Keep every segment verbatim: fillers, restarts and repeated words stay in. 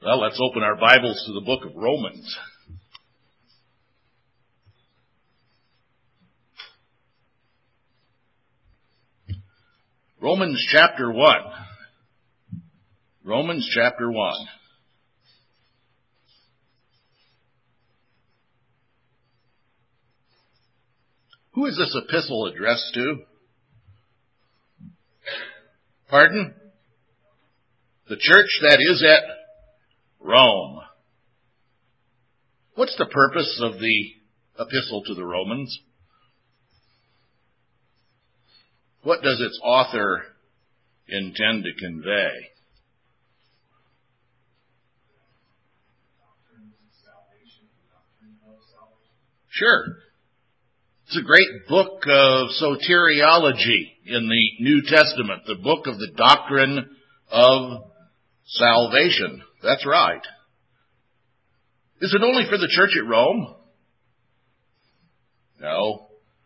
Well, let's open our Bibles to the book of Romans. Romans chapter one. Romans chapter one. Who is this epistle addressed to? Pardon? The church that is at Rome. What's the purpose of the epistle to the Romans? What does its author intend to convey? Sure. It's a great book of soteriology in the New Testament, the book of the doctrine of salvation. That's right. Is it only for the church at Rome? No.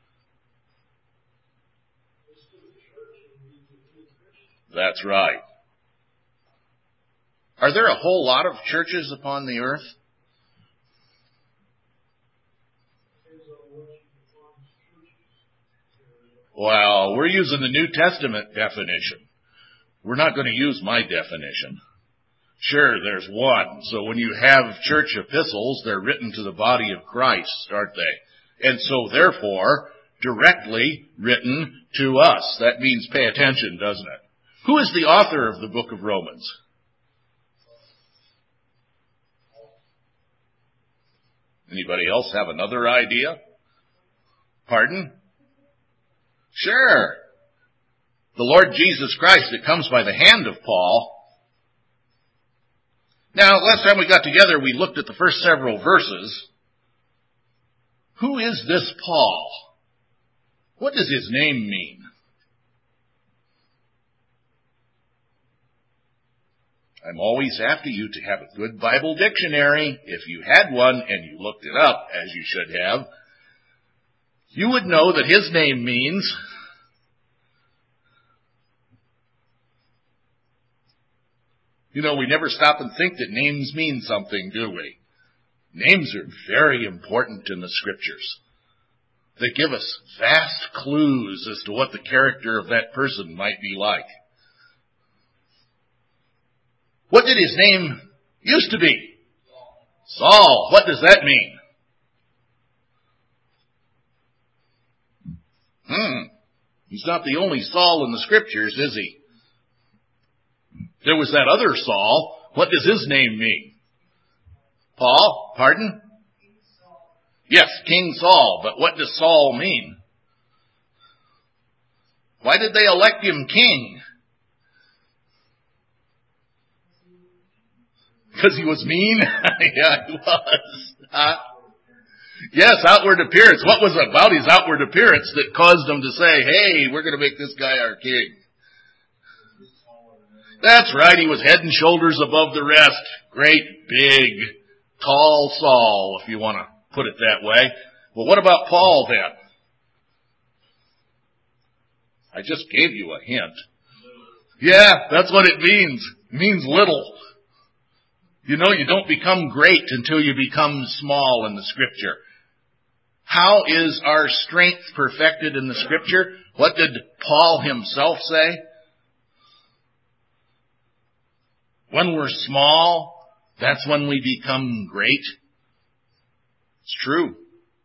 That's right. Are there a whole lot of churches upon the earth? Well, we're using the New Testament definition. We're not going to use my definition. Sure, there's one. So when you have church epistles, they're written to the body of Christ, aren't they? And so therefore, directly written to us. That means pay attention, doesn't it? Who is the author of the book of Romans? Anybody else have another idea? Pardon? Sure. The Lord Jesus Christ, it comes by the hand of Paul. Now, last time we got together, we looked at the first several verses. Who is this Paul? What does his name mean? I'm always after you to have a good Bible dictionary. If you had one and you looked it up, as you should have, you would know that his name means You know, we never stop and think that names mean something, do we? Names are very important in the Scriptures. They give us vast clues as to what the character of that person might be like. What did his name used to be? Saul. What does that mean? Hmm. He's not the only Saul in the Scriptures, is he? There was that other Saul. What does his name mean? Paul? Pardon? Yes, King Saul. But what does Saul mean? Why did they elect him king? Because he was mean? Yeah, he was. Uh, yes, outward appearance. What was it about his outward appearance that caused them to say, hey, we're going to make this guy our king? That's right, he was head and shoulders above the rest. Great, big, tall Saul, if you want to put it that way. Well, what about Paul then? I just gave you a hint. Yeah, that's what it means. It means little. You know, you don't become great until you become small in the Scripture. How is our strength perfected in the Scripture? What did Paul himself say? When we're small, that's when we become great. It's true.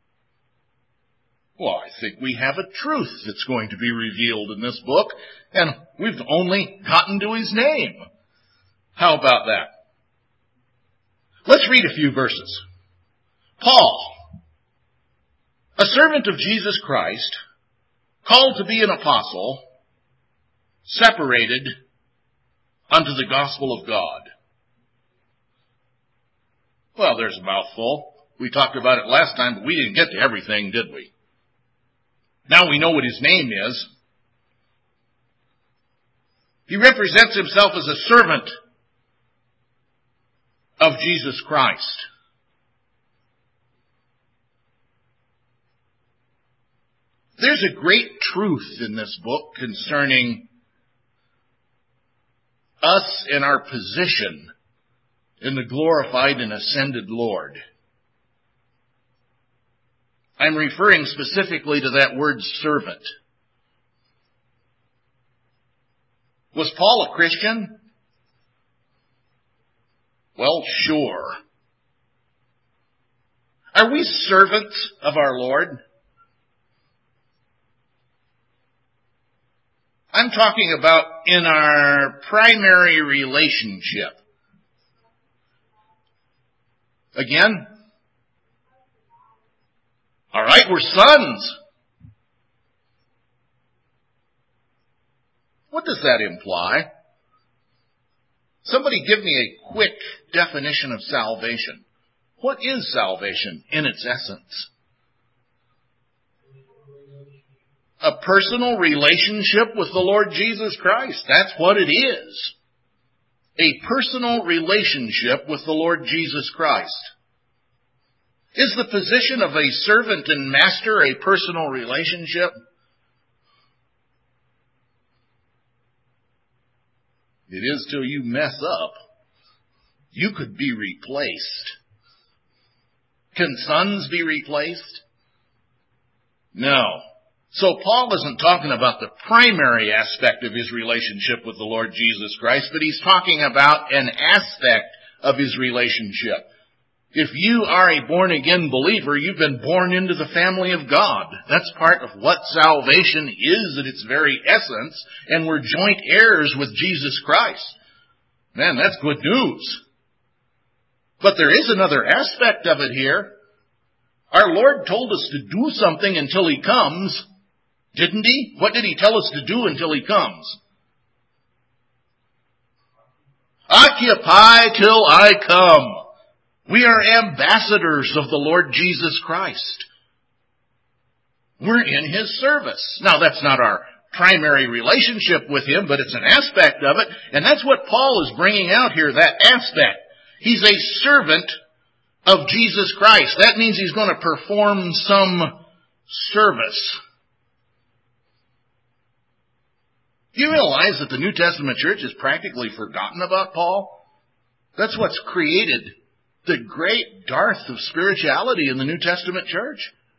Well, I think we have a truth that's going to be revealed in this book, and we've only gotten to his name. How about that? Let's read a few verses. Paul, a servant of Jesus Christ, called to be an apostle, separated unto the gospel of God. Well, there's a mouthful. We talked about it last time, but we didn't get to everything, did we? Now we know what his name is. He represents himself as a servant of Jesus Christ. There's a great truth in this book concerning us and our position in the glorified and ascended Lord. I'm referring specifically to that word servant. Was Paul a Christian? Well, sure. Are we servants of our Lord? I'm talking about in our primary relationship. Again? All right, we're sons. What does that imply? Somebody give me a quick definition of salvation. What is salvation in its essence? A personal relationship with the Lord Jesus Christ. That's what it is. A personal relationship with the Lord Jesus Christ. Is the position of a servant and master a personal relationship? It is till you mess up. You could be replaced. Can sons be replaced? No. So Paul isn't talking about the primary aspect of his relationship with the Lord Jesus Christ, but he's talking about an aspect of his relationship. If you are a born-again believer, you've been born into the family of God. That's part of what salvation is at its very essence, and we're joint heirs with Jesus Christ. Man, that's good news. But there is another aspect of it here. Our Lord told us to do something until He comes, didn't He? What did He tell us to do until He comes? Occupy till I come. We are ambassadors of the Lord Jesus Christ. We're in His service. Now, that's not our primary relationship with Him, but it's an aspect of it, and that's what Paul is bringing out here, that aspect. He's a servant of Jesus Christ. That means he's going to perform some service. Do you realize that the New Testament church has practically forgotten about Paul? That's what's created the great dearth of spirituality in the New Testament church.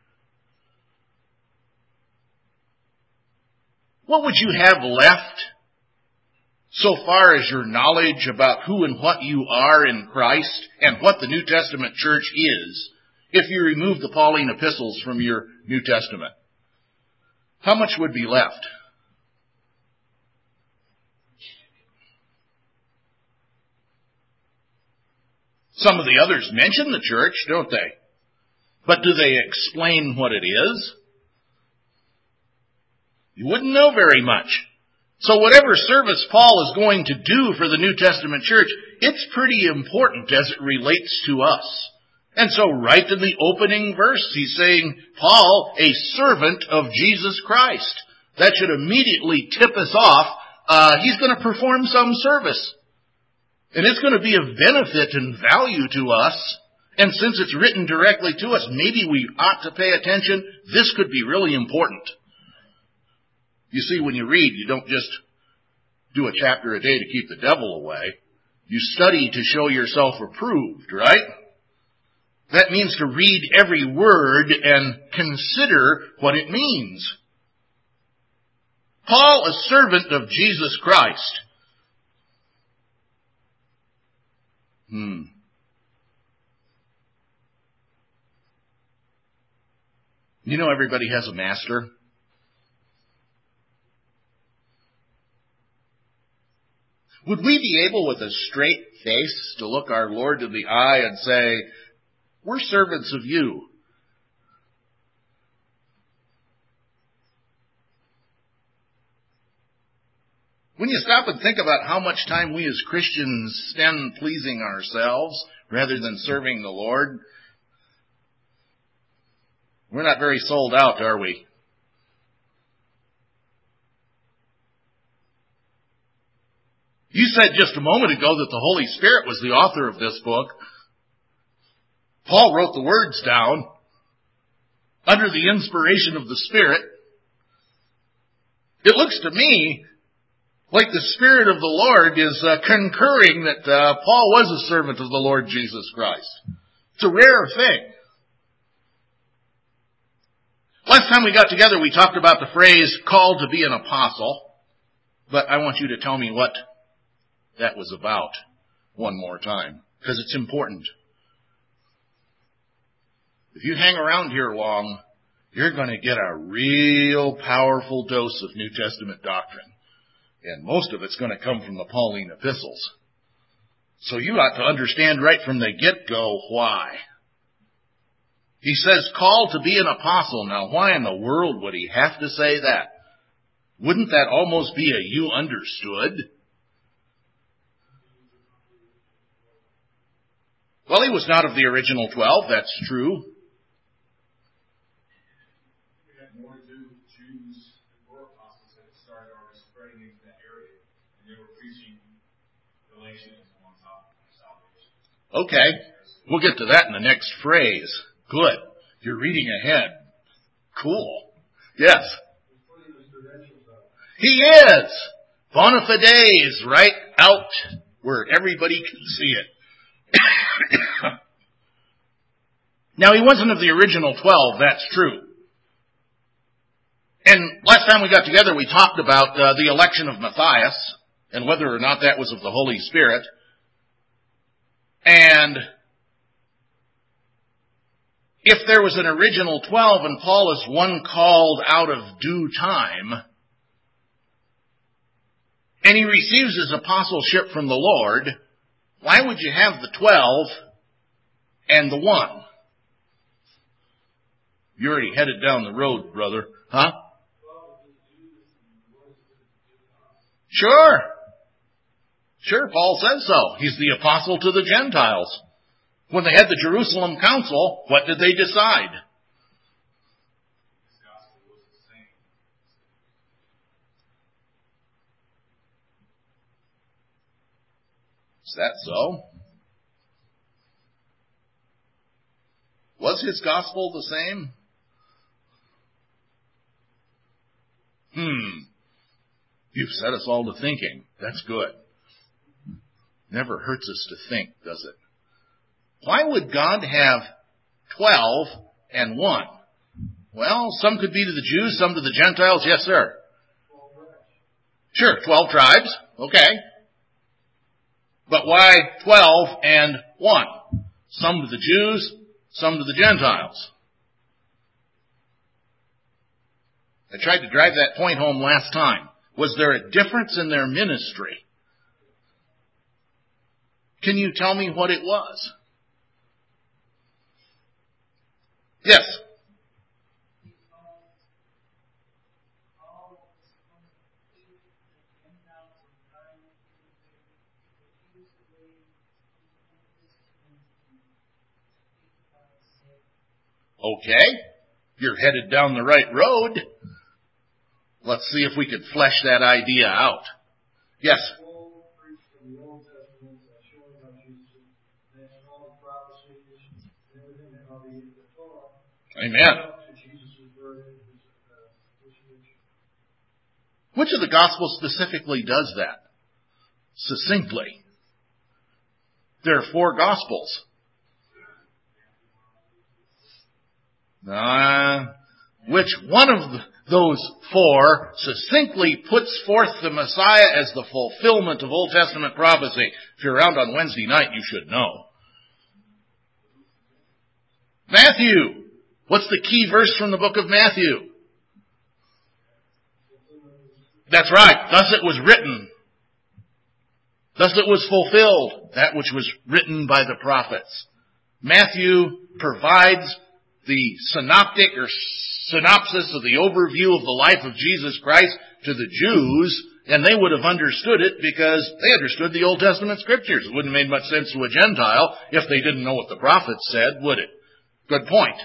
What would you have left so far as your knowledge about who and what you are in Christ and what the New Testament church is if you remove the Pauline epistles from your New Testament? How much would be left? Some of the others mention the church, don't they? But do they explain what it is? You wouldn't know very much. So whatever service Paul is going to do for the New Testament church, it's pretty important as it relates to us. And so right in the opening verse, he's saying, Paul, a servant of Jesus Christ. That should immediately tip us off. Uh, he's going to perform some service. And it's going to be of benefit and value to us. And since it's written directly to us, maybe we ought to pay attention. This could be really important. You see, when you read, you don't just do a chapter a day to keep the devil away. You study to show yourself approved, right? That means to read every word and consider what it means. Paul, a servant of Jesus Christ. Hmm. You know everybody has a master. Would we be able with a straight face to look our Lord in the eye and say, we're servants of you? When you stop and think about how much time we as Christians spend pleasing ourselves rather than serving the Lord, we're not very sold out, are we? You said just a moment ago that the Holy Spirit was the author of this book. Paul wrote the words down under the inspiration of the Spirit. It looks to me Like the Spirit of the Lord is uh, concurring that uh, Paul was a servant of the Lord Jesus Christ. It's a rare thing. Last time we got together, we talked about the phrase, called to be an apostle. But I want you to tell me what that was about one more time, because it's important. If you hang around here long, you're going to get a real powerful dose of New Testament doctrine. And most of it's going to come from the Pauline epistles. So you ought to understand right from the get-go why. He says, called to be an apostle. Now, why in the world would he have to say that? Wouldn't that almost be a you understood? Well, he was not of the original twelve, that's true. We had more to do with Jews and more apostles that had started already spreading into that area, and they were preaching Galatians on top of salvation. Okay, we'll get to that in the next phrase. Good. You're reading ahead. Cool. Yes. He is. Bona fides, right out where everybody can see it. Now, he wasn't of the original twelve, that's true. And last time we got together, we talked about uh, the election of Matthias and whether or not that was of the Holy Spirit. And if there was an original twelve and Paul is one called out of due time, and he receives his apostleship from the Lord, why would you have the twelve and the one? You already headed down the road, brother. Huh? Sure. Sure, Paul says so. He's the apostle to the Gentiles. When they had the Jerusalem Council, what did they decide? Is that so? Was his gospel the same? Hmm. You've set us all to thinking. That's good. Never hurts us to think, does it? Why would God have twelve and one? Well, some could be to the Jews, some to the Gentiles. Yes, sir. Sure, twelve tribes. Okay. But why twelve and one? Some to the Jews, some to the Gentiles. I tried to drive that point home last time. Was there a difference in their ministry? Can you tell me what it was? Yes. Okay. You're headed down the right road. Let's see if we could flesh that idea out. Yes. Amen. Which of the Gospels specifically does that? Succinctly. There are four Gospels. Uh, which one of those four succinctly puts forth the Messiah as the fulfillment of Old Testament prophecy? If you're around on Wednesday night, you should know. Matthew. What's the key verse from the book of Matthew? That's right. Thus it was written. Thus it was fulfilled, that which was written by the prophets. Matthew provides the synoptic or synopsis of the overview of the life of Jesus Christ to the Jews, and they would have understood it because they understood the Old Testament scriptures. It wouldn't have made much sense to a Gentile if they didn't know what the prophets said, would it? Good point.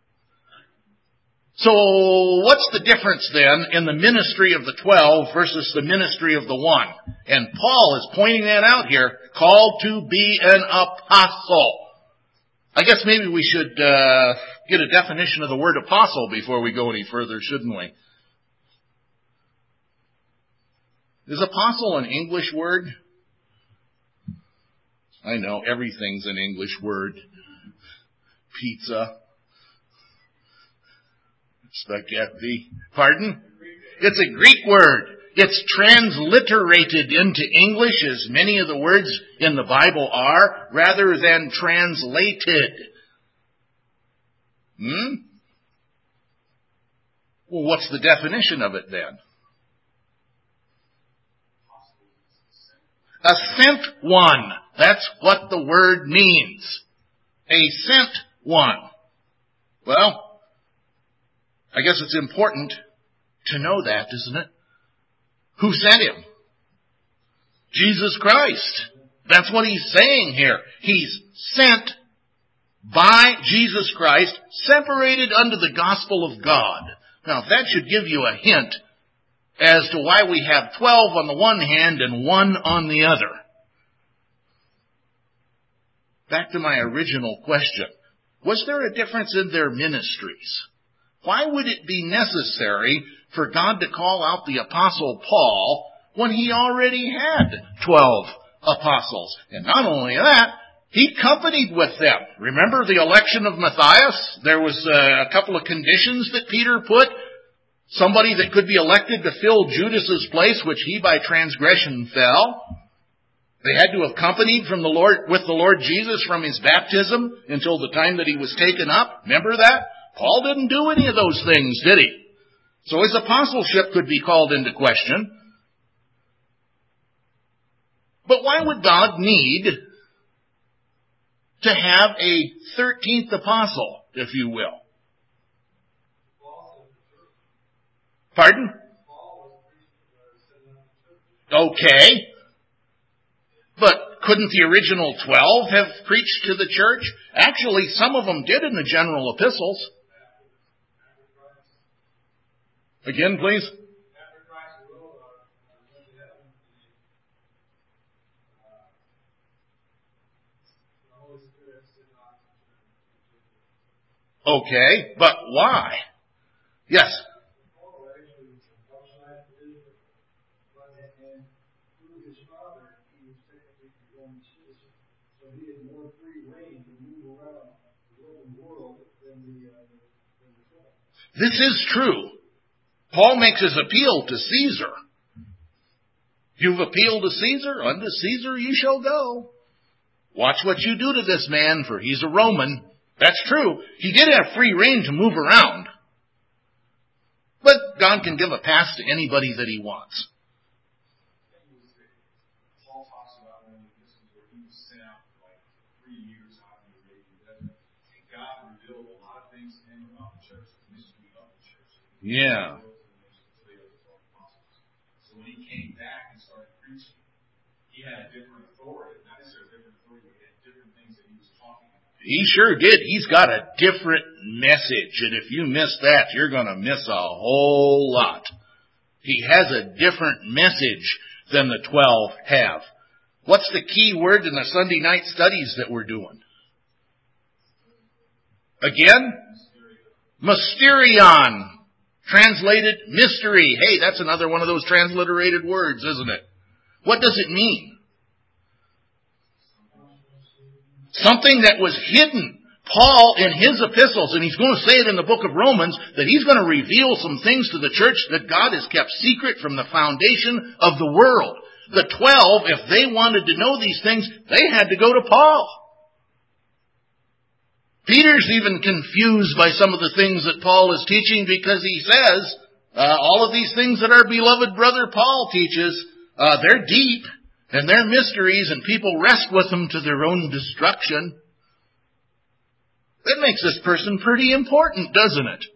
So what's the difference then in the ministry of the twelve versus the ministry of the one? And Paul is pointing that out here, called to be an apostle. I guess maybe we should uh, get a definition of the word apostle before we go any further, shouldn't we? Is apostle an English word? I know, everything's an English word. Pizza. Spaghetti. Pardon? It's a Greek word. It's transliterated into English, as many of the words in the Bible are, rather than translated. Hmm? Well, what's the definition of it then? A sent one. That's what the word means. A sent one. Well, I guess it's important to know that, isn't it? Who sent him? Jesus Christ. That's what he's saying here. He's sent by Jesus Christ, separated unto the gospel of God. Now, that should give you a hint as to why we have twelve on the one hand and one on the other. Back to my original question. Was there a difference in their ministries? Why would it be necessary for God to call out the Apostle Paul when he already had twelve apostles? And not only that, he companied with them. Remember the election of Matthias? There was a couple of conditions that Peter put. Somebody that could be elected to fill Judas's place, which he by transgression fell. They had to have accompanied from the Lord, with the Lord Jesus from his baptism until the time that he was taken up. Remember that? Paul didn't do any of those things, did he? So his apostleship could be called into question. But why would God need to have a thirteenth apostle, if you will? Pardon? Okay. But couldn't the original twelve have preached to the church? Actually, some of them did in the general epistles. Again, please. Okay, but why? Yes. This is true. Paul makes his appeal to Caesar. You've appealed to Caesar, unto Caesar you shall go. Watch what you do to this man, for he's a Roman. That's true. He did have free rein to move around. But God can give a pass to anybody that he wants. Paul talks about one of the epistles where he was sent out for like three years out in the Arabian desert. And God revealed a lot of things to him about the church, the mystery of the church. Yeah. So when he came back and started preaching, he had a different authority. Not necessarily a different authority, but he had different things that he was talking about. He sure did. He's got a different message. And if you miss that, you're going to miss a whole lot. He has a different message than the twelve have. What's the key word in the Sunday night studies that we're doing? Again? Mysterion. Translated mystery. Hey, that's another one of those transliterated words, isn't it? What does it mean? Something that was hidden. Paul, in his epistles, and he's going to say it in the book of Romans, that he's going to reveal some things to the church that God has kept secret from the foundation of the world. The twelve, if they wanted to know these things, they had to go to Paul. Peter's even confused by some of the things that Paul is teaching because he says, uh, all of these things that our beloved brother Paul teaches, uh, they're deep and they're mysteries and people wrest with them to their own destruction. That makes this person pretty important, doesn't it?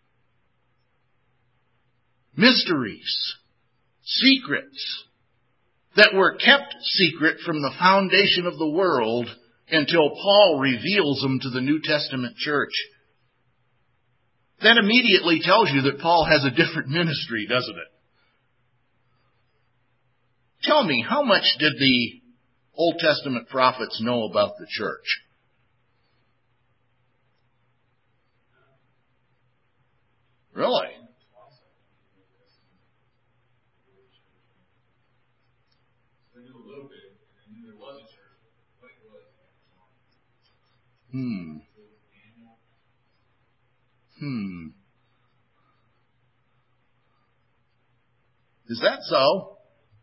Mysteries, secrets that were kept secret from the foundation of the world until Paul reveals them to the New Testament church. That immediately tells you that Paul has a different ministry, doesn't it? Tell me, how much did the Old Testament prophets know about the church? Really? Hmm. Hmm. Is that so?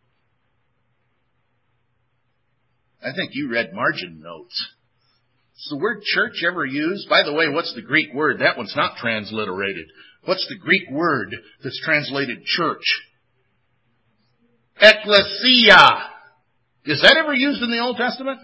I think you read margin notes. Is the word church ever used? By the way, what's the Greek word? That one's not transliterated. What's the Greek word that's translated church? Ecclesia. Is that ever used in the Old Testament?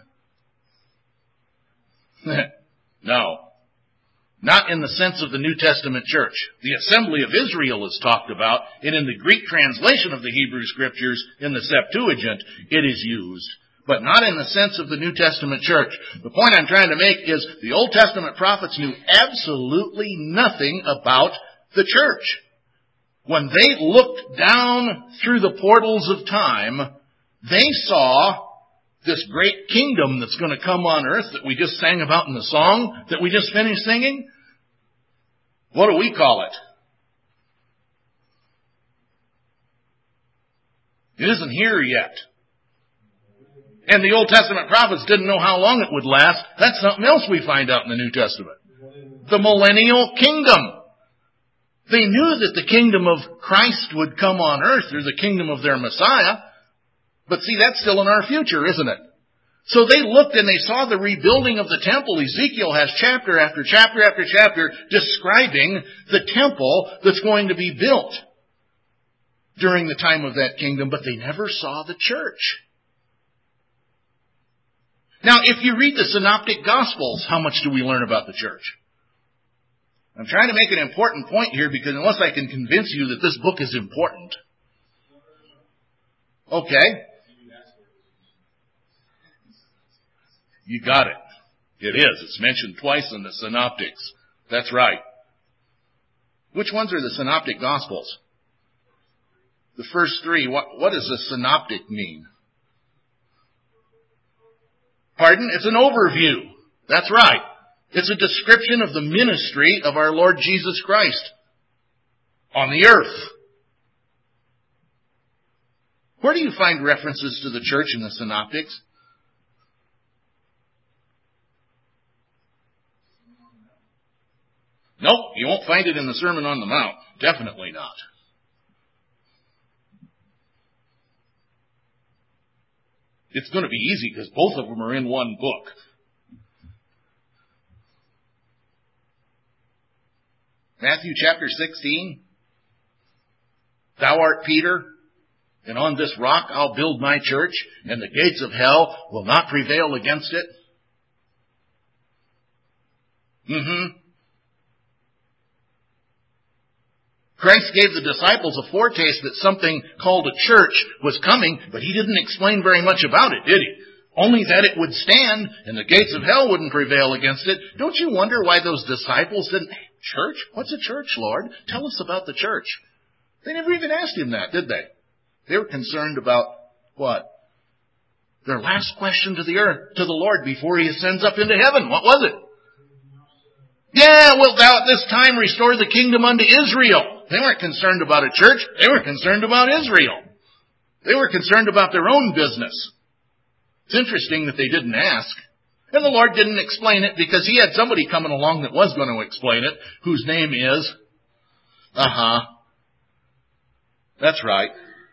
No. Not in the sense of the New Testament church. The assembly of Israel is talked about, and in the Greek translation of the Hebrew Scriptures, in the Septuagint, it is used. But not in the sense of the New Testament church. The point I'm trying to make is the Old Testament prophets knew absolutely nothing about the church. When they looked down through the portals of time, they saw this great kingdom that's going to come on earth that we just sang about in the song that we just finished singing. What do we call it? It isn't here yet. And the Old Testament prophets didn't know how long it would last. That's something else we find out in the New Testament. The millennial kingdom. They knew that the kingdom of Christ would come on earth through the kingdom of their Messiah. But see, that's still in our future, isn't it? So they looked and they saw the rebuilding of the temple. Ezekiel has chapter after chapter after chapter describing the temple that's going to be built during the time of that kingdom, but they never saw the church. Now, if you read the Synoptic Gospels, how much do we learn about the church? I'm trying to make an important point here because unless I can convince you that this book is important. Okay. You got it. It is. It's mentioned twice in the Synoptics. That's right. Which ones are the Synoptic Gospels? The first three. What, what does a synoptic mean? Pardon? It's an overview. That's right. It's a description of the ministry of our Lord Jesus Christ on the earth. Where do you find references to the church in the Synoptics? Nope, you won't find it in the Sermon on the Mount. Definitely not. It's going to be easy because both of them are in one book. Matthew chapter sixteen. Thou art Peter, and on this rock I'll build my church, and the gates of hell will not prevail against it. Mm-hmm. Christ gave the disciples a foretaste that something called a church was coming, but he didn't explain very much about it, did he? Only that it would stand and the gates of hell wouldn't prevail against it. Don't you wonder why those disciples didn't, church? What's a church, Lord? Tell us about the church. They never even asked him that, did they? They were concerned about what? Their last question to the earth, to the Lord before he ascends up into heaven. What was it? Yeah, wilt thou at this time restore the kingdom unto Israel? They weren't concerned about a church. They were concerned about Israel. They were concerned about their own business. It's interesting that they didn't ask. And the Lord didn't explain it because he had somebody coming along that was going to explain it, whose name is, uh-huh, that's right.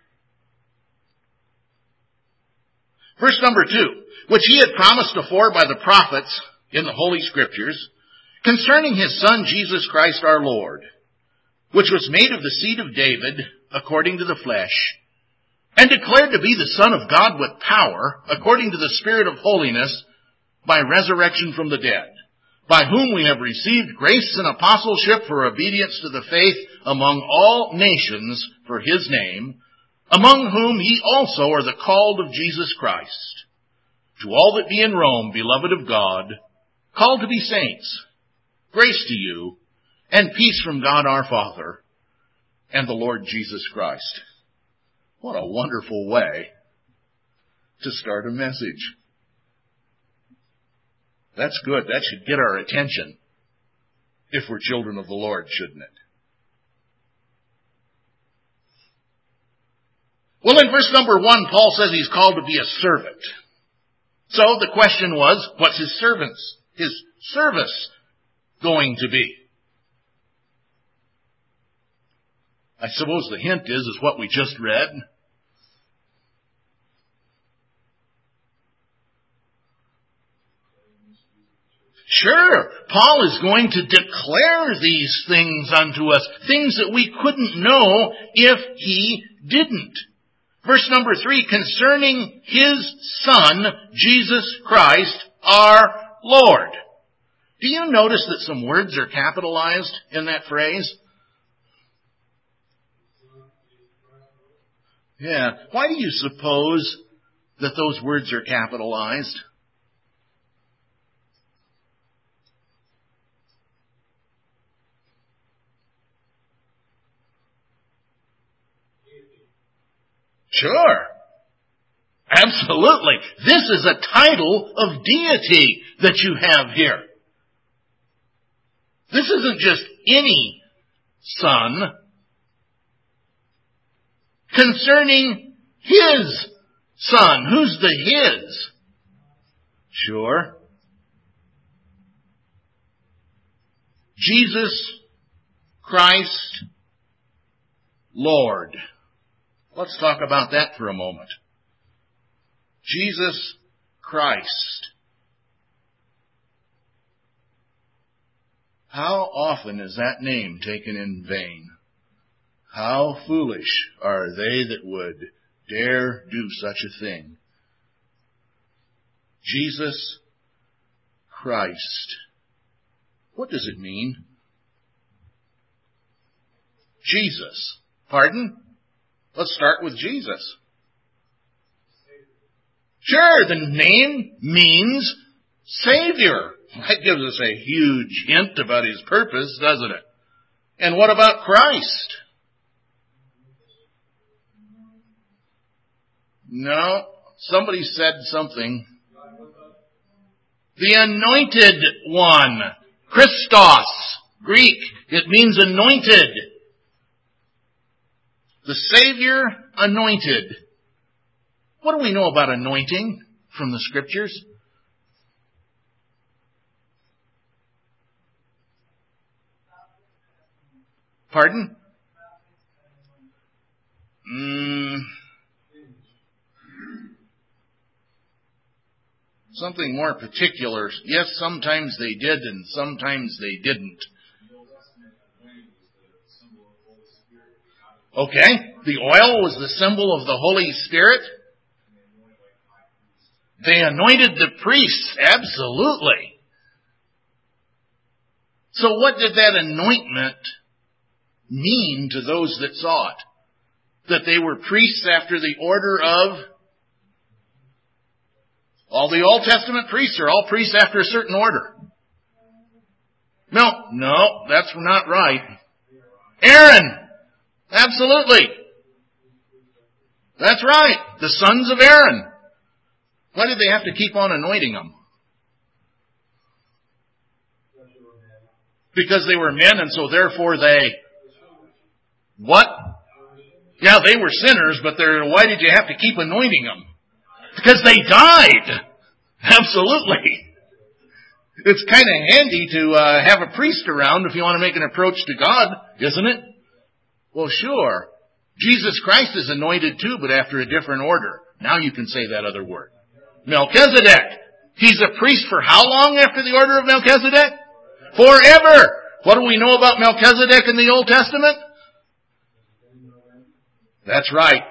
Verse number two, which he had promised afore by the prophets in the Holy Scriptures, concerning his Son Jesus Christ our Lord, which was made of the seed of David, according to the flesh, and declared to be the Son of God with power, according to the Spirit of holiness, by resurrection from the dead, by whom we have received grace and apostleship for obedience to the faith among all nations for his name, among whom ye also are the called of Jesus Christ. To all that be in Rome, beloved of God, called to be saints, grace to you, and peace from God our Father and the Lord Jesus Christ. What a wonderful way to start a message. That's good. That should get our attention if we're children of the Lord, shouldn't it? Well, in verse number one, Paul says he's called to be a servant. So the question was, what's his servant's his service going to be? I suppose the hint is, is what we just read. Sure, Paul is going to declare these things unto us, things that we couldn't know if he didn't. Verse number three, concerning his Son, Jesus Christ, our Lord. Do you notice that some words are capitalized in that phrase? Yeah. Why do you suppose that those words are capitalized? Sure. Absolutely. This is a title of deity that you have here. This isn't just any son. Concerning his Son. Who's the his? Sure. Jesus Christ, Lord. Let's talk about that for a moment. Jesus Christ. How often is that name taken in vain? How foolish are they that would dare do such a thing? Jesus Christ. What does it mean? Jesus. Pardon? Let's start with Jesus. Sure, the name means Savior. That gives us a huge hint about his purpose, doesn't it? And what about Christ? No, somebody said something. The anointed one. Christos. Greek. It means anointed. The Savior anointed. What do we know about anointing from the Scriptures? Pardon? Mm, something more particular. Yes, sometimes they did and sometimes they didn't. Okay, the oil was the symbol of the Holy Spirit. They anointed the priests, absolutely. So what did that anointment mean to those that saw it? That they were priests after the order of... All the Old Testament priests are all priests after a certain order. No, no, that's not right. Aaron! Absolutely. That's right. The sons of Aaron. Why did they have to keep on anointing them? Because they were men and so therefore they... What? Yeah, they were sinners, but they're, why did you have to keep anointing them? Because they died. Absolutely. It's kind of handy to uh, have a priest around if you want to make an approach to God, isn't it? Well, sure. Jesus Christ is anointed too, but after a different order. Now you can say that other word. Melchizedek. He's a priest for how long after the order of Melchizedek? Forever. What do we know about Melchizedek in the Old Testament? That's right.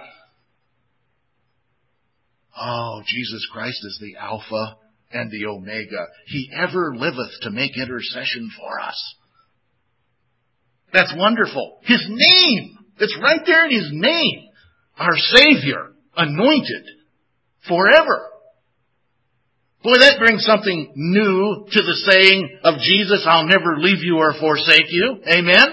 Oh, Jesus Christ is the Alpha and the Omega. He ever liveth to make intercession for us. That's wonderful. His name. It's right there in his name. Our Savior. Anointed. Forever. Boy, that brings something new to the saying of Jesus, I'll never leave you or forsake you. Amen?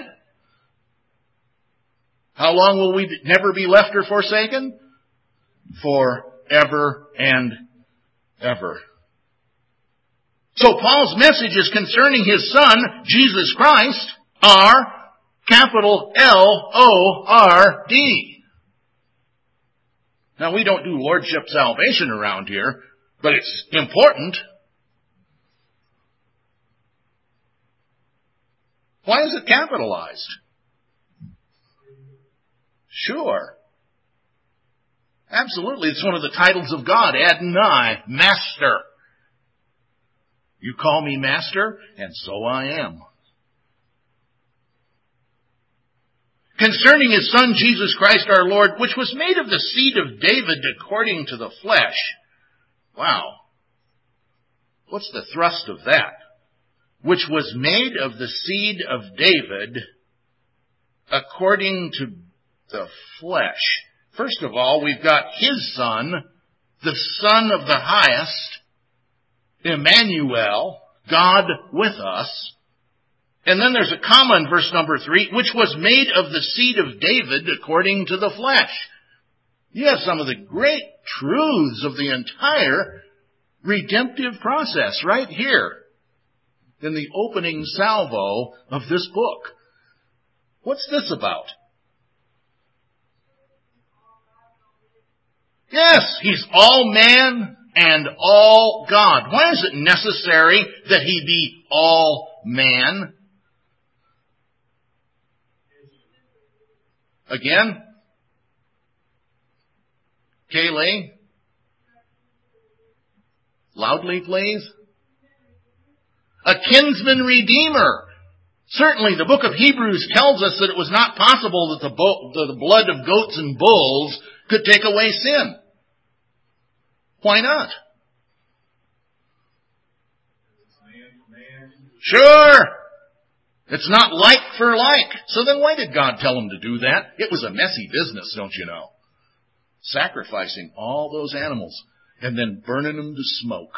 How long will we never be left or forsaken? Forever and ever. So Paul's message is concerning his Son, Jesus Christ, our capital L O R D. Now, we don't do lordship salvation around here, but it's important. Why is it capitalized? Sure. Absolutely. It's one of the titles of God, Adonai, Master. You call me Master, and so I am. Concerning his Son, Jesus Christ our Lord, which was made of the seed of David according to the flesh. Wow. What's the thrust of that? Which was made of the seed of David according to the flesh. First of all, we've got his Son, the Son of the highest, Emmanuel, God with us. And then there's a comma in verse number three, which was made of the seed of David according to the flesh. You have some of the great truths of the entire redemptive process right here in the opening salvo of this book. What's this about? Yes, he's all man and all God. Why is it necessary that he be all man? Again? Kaylee? Loudly, please. A kinsman redeemer. Certainly, the book of Hebrews tells us that it was not possible that the, bo- the blood of goats and bulls could take away sin. Why not? Sure. It's not like for like. So then why did God tell him to do that? It was a messy business, don't you know? Sacrificing all those animals and then burning them to smoke.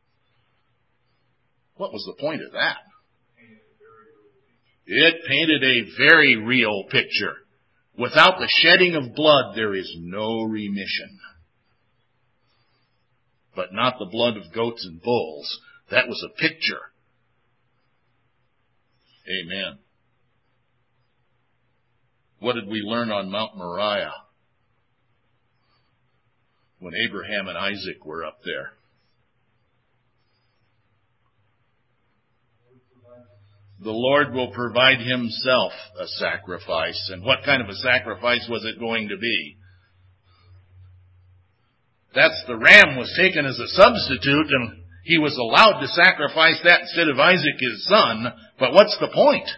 What was the point of that? It painted a very real picture. Without the shedding of blood, there is no remission. But not the blood of goats and bulls. That was a picture. Amen. What did we learn on Mount Moriah when Abraham and Isaac were up there? The Lord will provide himself a sacrifice. And what kind of a sacrifice was it going to be? That's the ram was taken as a substitute, and he was allowed to sacrifice that instead of Isaac, his son. But what's the point?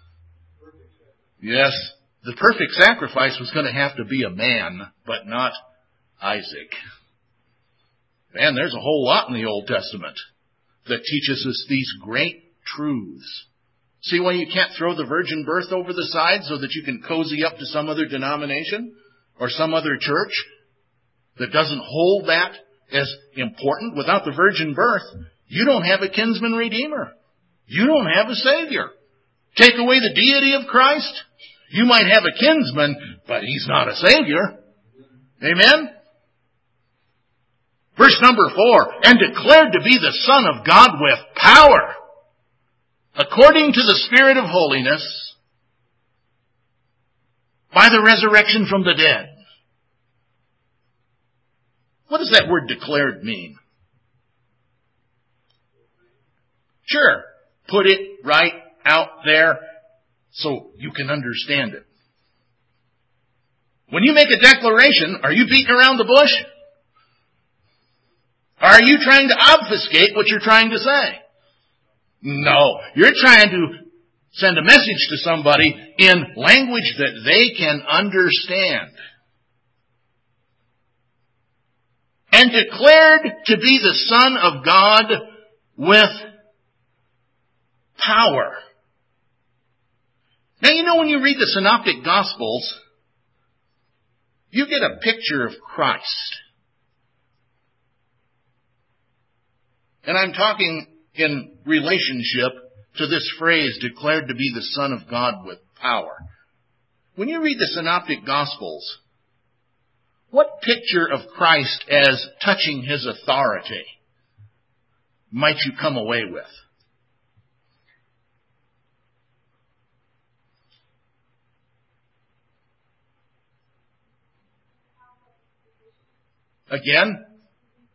Yes, the perfect sacrifice was going to have to be a man, but not Isaac. Man, there's a whole lot in the Old Testament that teaches us these great truths. See why you can't throw the virgin birth over the side so that you can cozy up to some other denomination or some other church that doesn't hold that as important? Without the virgin birth, you don't have a kinsman redeemer. You don't have a Savior. Take away the deity of Christ, you might have a kinsman, but he's not a Savior. Amen? Verse number four, and declared to be the Son of God with power, according to the Spirit of holiness, by the resurrection from the dead. What does that word declared mean? Sure, put it right out there so you can understand it. When you make a declaration, are you beating around the bush? Are you trying to obfuscate what you're trying to say? No, you're trying to send a message to somebody in language that they can understand. And declared to be the Son of God with power. Now, you know, when you read the Synoptic Gospels, you get a picture of Christ. And I'm talking in relationship to this phrase, declared to be the Son of God with power. When you read the Synoptic Gospels, what picture of Christ as touching his authority might you come away with? Again?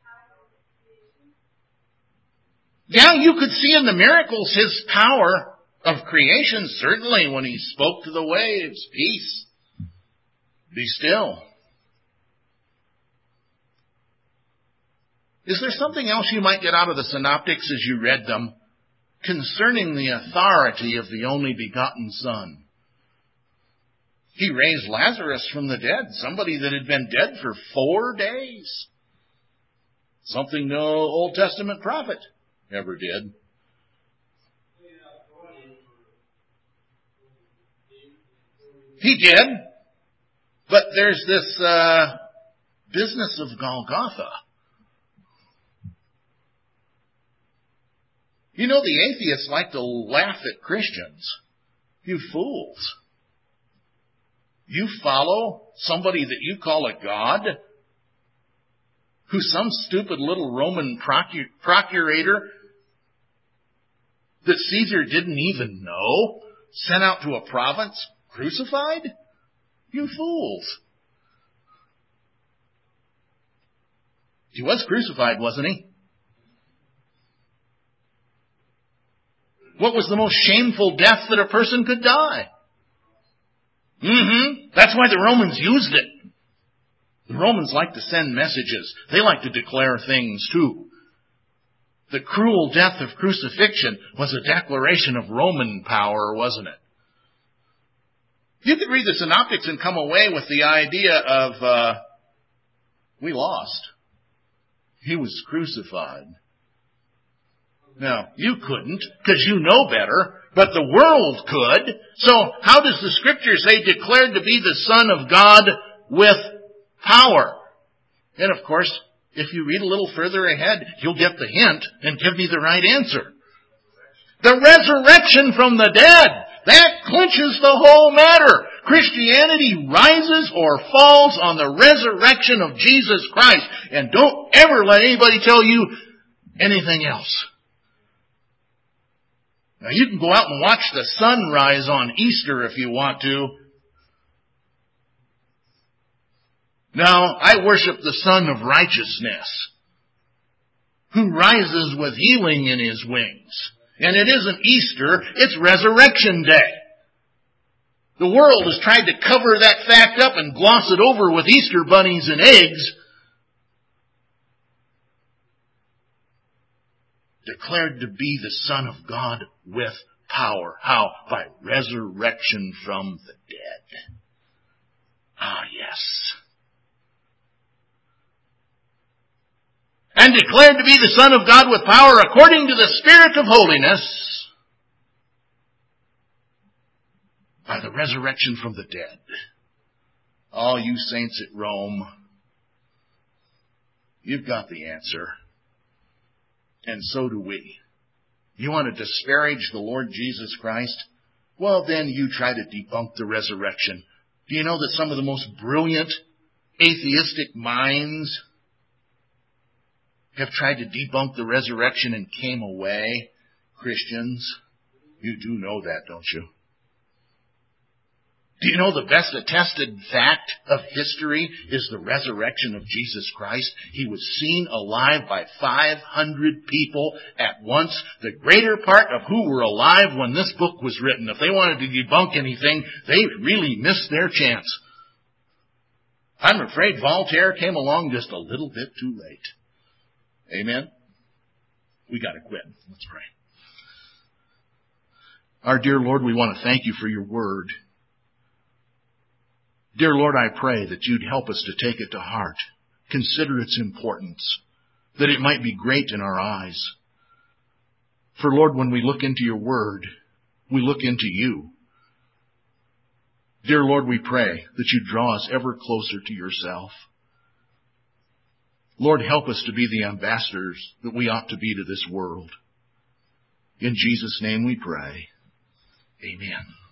Yeah, you could see in the miracles his power Of creation, certainly, when he spoke to the waves, peace, be still. Is there something else you might get out of the synoptics as you read them concerning the authority of the only begotten Son? He raised Lazarus from the dead, somebody that had been dead for four days. Something no Old Testament prophet ever did. He did, but there's this uh, business of Golgotha. You know, the atheists like to laugh at Christians. You fools. You follow somebody that you call a god, who some stupid little Roman procur- procurator that Caesar didn't even know, sent out to a province, crucified? You fools. He was crucified, wasn't he? What was the most shameful death that a person could die? Mm-hmm. That's why the Romans used it. The Romans like to send messages. They like to declare things too. The cruel death of crucifixion was a declaration of Roman power, wasn't it? You could read the Synoptics and come away with the idea of, uh, we lost. He was crucified. Now, you couldn't, because you know better, but the world could. So, how does the Scripture say declared to be the Son of God with power? And of course, if you read a little further ahead, you'll get the hint and give me the right answer. The resurrection from the dead. That clinches the whole matter. Christianity rises or falls on the resurrection of Jesus Christ. And don't ever let anybody tell you anything else. Now, you can go out and watch the sun rise on Easter if you want to. Now, I worship the Son of Righteousness, who rises with healing in his wings. And it isn't Easter, it's Resurrection Day. The world has tried to cover that fact up and gloss it over with Easter bunnies and eggs. Declared to be the Son of God with power. How? By resurrection from the dead. Ah, yes. And declared to be the Son of God with power according to the Spirit of holiness by the resurrection from the dead. All you saints at Rome, you've got the answer. And so do we. You want to disparage the Lord Jesus Christ? Well, then you try to debunk the resurrection. Do you know that some of the most brilliant atheistic minds have tried to debunk the resurrection and came away? Christians, you do know that, don't you? Do you know the best attested fact of history is the resurrection of Jesus Christ? He was seen alive by five hundred people at once, the greater part of who were alive when this book was written. If they wanted to debunk anything, they really missed their chance. I'm afraid Voltaire came along just a little bit too late. Amen? We got to quit. Let's pray. Our dear Lord, we want to thank you for your word. Dear Lord, I pray that you'd help us to take it to heart, consider its importance, that it might be great in our eyes. For Lord, when we look into your word, we look into you. Dear Lord, we pray that you draw us ever closer to yourself. Lord, help us to be the ambassadors that we ought to be to this world. In Jesus' name we pray. Amen.